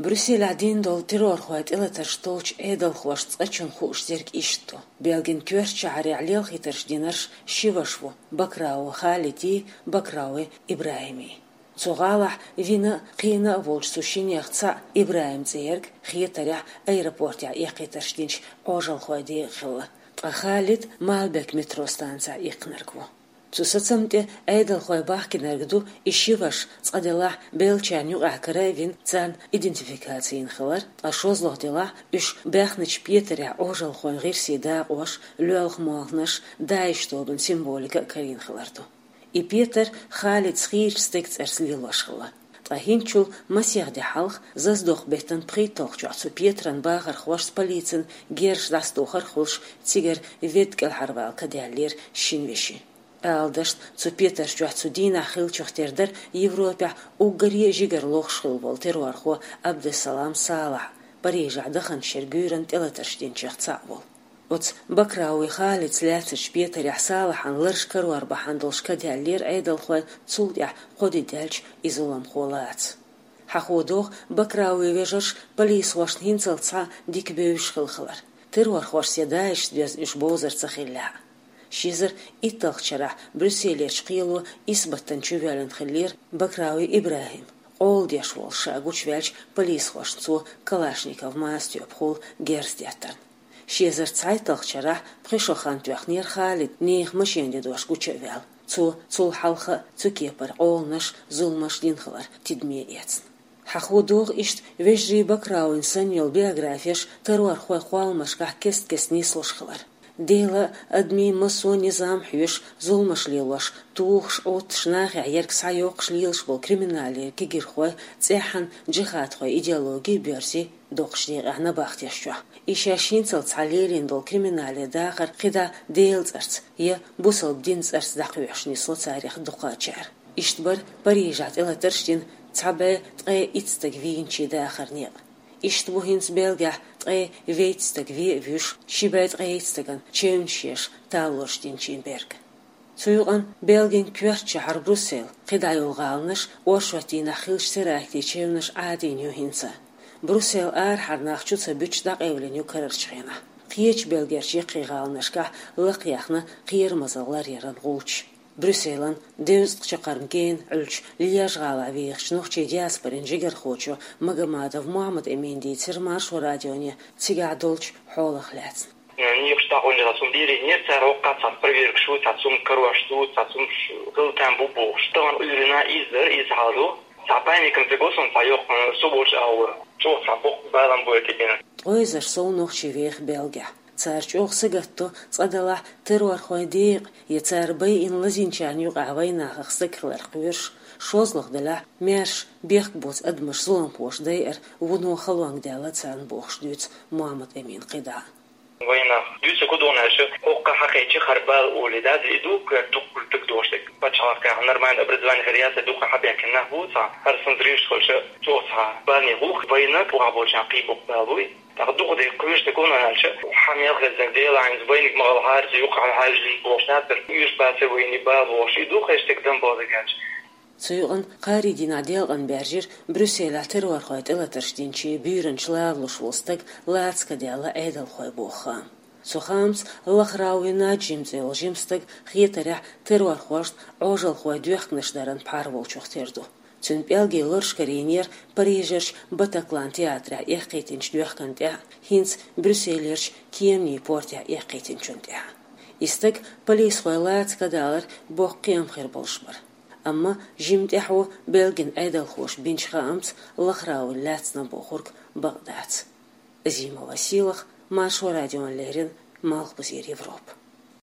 Брюссель один дол террор хуайт элатер штолч эдал хуаш цачун хуш зерк ишту. Белгин кверча ари алел хитерш динарш шивашву. Бакрау халити, бакрауи Ибраими. Цугалах вина қина волж сушинехца Ибраим зерк хитаря аэропортя яқитерш динш ожал хуайди хила. Халит Малбек метро станция икнаркву. Цусацамте эйдал хой бахкинергду ишиваш цадела белчаню акаравин цан идентификациин хылар ашозлох дела үш бахныч петеря ожал хой гирсида ош лёлх могнаш дайштобын символика карин хыларду. И Петер Халит схирстек церслилаш хыла. Тахинчул масиах де халх заздох бетан притох чуацу Петран багар хваш полицин герш дастохар хулш цигер веткел харвал кадяллер шинвеши. Алдашт цу Петер чуацу дина хилчохтердер Европа уггарье жигер лохшхыл бол теруархо Абдесалам Салах. Парижа дахан шергюрен телатерштин чахцавол. Оц Бакрауи Халит сляцич Петер Салахан лыршкару арбахан долшка дяллер эйдал хой цулдя ходи дяльч изулам холац. Хаходох Бакрауи вежаш полис вашн хинцалца дикбеушхылхылар. Теруархош седаиш без ишбозер цахилля. Шизер итталхчара Брюсселеш қилу исбаттан чувялен хиллер Бакрауи Ибрахим. Ол деш волша гучвяльч полис вашнцу Калашников мастёб хол герстяттан. Шизер цайталхчара пришохан тюахнир Халит нех машенде дош гучевял. Цул халха цукепар олнаш зулмаш динхлар тидме яцн. Хаходуг ишт вежри Бакрауин саньел биографияш таруар хуай хуалмашках кест нислушхлар. Дела адми масо низам хюш зулмаш лилаш тухш от шнах ярк сайок шлилш бол криминале кигирхой цехан джихад хой идеологии берси дохшни гана бахтяшча. Ишашин цалцалерин дол криминале дахар қида дейлцарц я бусал динцарц дахвешни соцарих духачар. Иштбар Парижат элатерштин цабе тре ицтаг винчи дахарни. Иштбухинс белга тре вейтстаг виш шибет рейтстаган чемшеш талорштин чинберг. Цуйган белгин кверча хар Брюссел қида юлгалныш оршватина хилш серахти чемнаш адин юхинса. Брюссел харнах чуца бүч дақ эвленю карарчхена. Қиеч белгерчи қиғалнышка лықяхна қиырмазалар яран ғулч. Брюсселан девст чақарнген үлч лияж ғала вейхшнухче диаспорин жигер хочо Магомадов Мухаммад Эминди цирмаш радионе цига долч холах ляцн. Не штахоли цум бири не царока цам проверкшу цум каруашту цум гылтан бубу штан урина изер изхалу цапайникам цегосон сайох собоч ау чо цапок балам боетеген. Ойзер солнухче вейх белга. Царчох сыгатто цадала теруар хойдиq яцарбай ин лазинчан югавайна хсыклар квирш шозлох дала мерш бех боц адмаш зулам пош дейр вуно халванг дала цан бохшдюц Мухаммад Эмин қида. Война дюце кудонаш окка хакечи харбал улида зидук тукул тукдоштек пачака нормально образование хрияса духа хабяки нахуца арсандриш холша чоса бани рух война пуабоча қибук балуй تقدو ده كويش تكون على حميل غزنديل عن زبينك مغلهار يوقع على حاجة بوشناتر يوش باسي ويني باب وشي دوخ يشتكدن بوضيقاج Цуйган قاري دينا ديلغن بيرجير بروسيلا تروار خويت إلا ترشدينشي بيرن شلاغلوش وستك لاتسكا ديالا ايدل خوي بوخام سوخامس لخراوي ناجيم زيل جيمستك خيترح تروار خوشت عوجل خوي دوخنش دارن بارول چوختيردو Цун белги лоршкаринер Парижеш Батаклан театра яқитинч дуахкантя хинц Брюсселерч киемни портя яқитинчунтя. Истек полис хойлац кадалар боққиям хир болшбар. Амма жимтяху белгин айдал хош бинч хамц лахрау лацна бохург Багдад. Зима Василах, Машу радион Лерин, Малхбазир Европа.